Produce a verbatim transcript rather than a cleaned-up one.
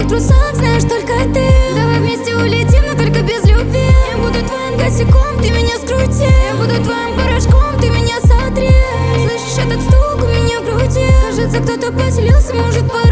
трусах знаешь только ты. Давай вместе улетим, но только без любви. Я буду твоим косяком, ты меня скрути. Я буду твоим порошком, ты меня сотри. Слышишь этот стук у меня в груди? Кажется, кто-то поселился, может, пора.